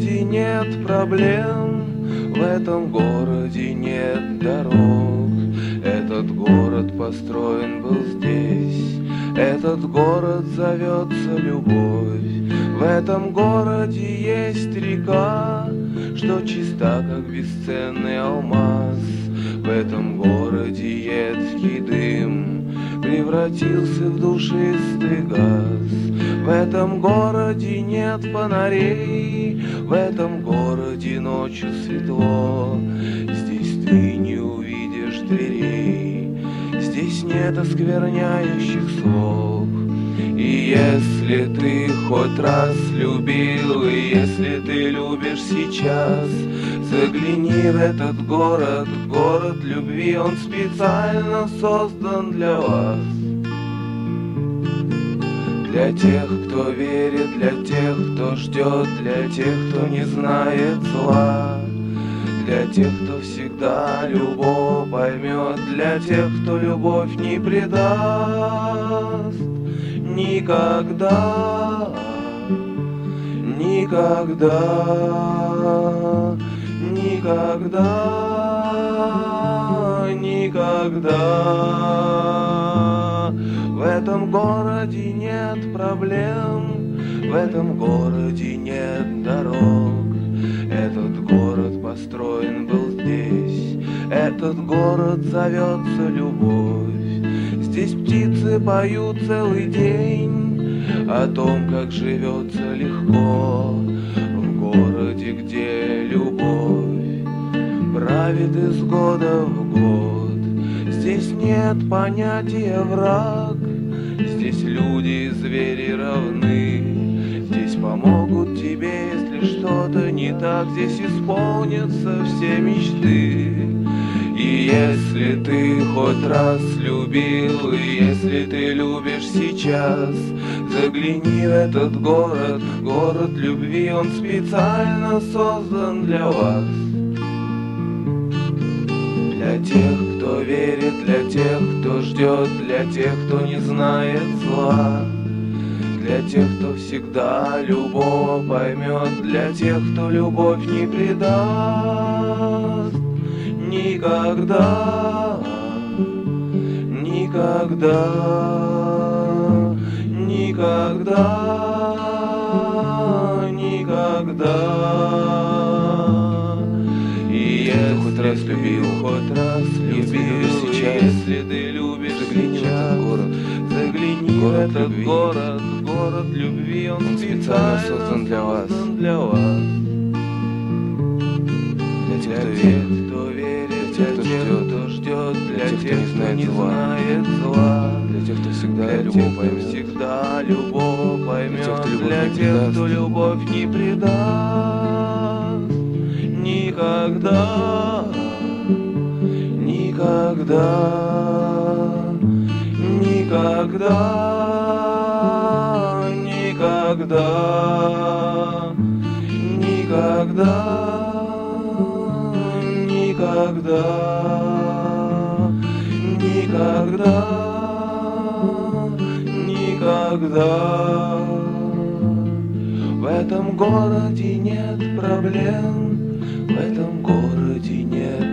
городе нет проблем, в этом городе нет дорог. Этот город построен был здесь, этот город зовется любовь. В этом городе есть река, что чиста, как бесценный алмаз. В этом городе едкий дым превратился в душистый газ. В этом городе нет фонарей, в этом городе ночью светло. Здесь ты не увидишь дверей, здесь нет оскверняющих слов. И если ты хоть раз любил, и если ты любишь сейчас, загляни в этот город, город любви, он специально создан для вас. Для тех, кто верит, для тех, кто ждет, для тех, кто не знает зла, для тех, кто всегда любовь поймет, для тех, кто любовь не предаст. Никогда, никогда, никогда, никогда. В этом городе нет проблем, в этом городе нет дорог. Этот город построен был здесь, этот город зовется любовь. Здесь птицы поют целый день о том, как живется легко. В городе, где любовь правит из года в год. Здесь нет понятия враг, здесь люди и звери равны. Здесь помогут тебе, если что-то не так, здесь исполнятся все мечты. И если ты хоть раз любил, и если ты любишь сейчас, загляни в этот город, город любви, он специально создан для вас. Для тех, кто верит, для тех, кто ждет, для тех, кто не знает зла, для тех, кто всегда любовь поймет, для тех, кто любовь не предаст. Никогда, никогда, никогда, никогда. И если ты хоть раз любил, сейчас, если ты любишь сейчас, загляни в этот город, город любви, он специально создан для вас. Для тех, кто верит, для тех, кто ждет, для тех, кто не знает зла, для тех, кто всегда любовь поймет, для тех, кто любовь не предаст. Никогда, никогда, никогда, никогда, никогда, никогда, никогда, никогда. В этом городе нет проблем, в этом городе нет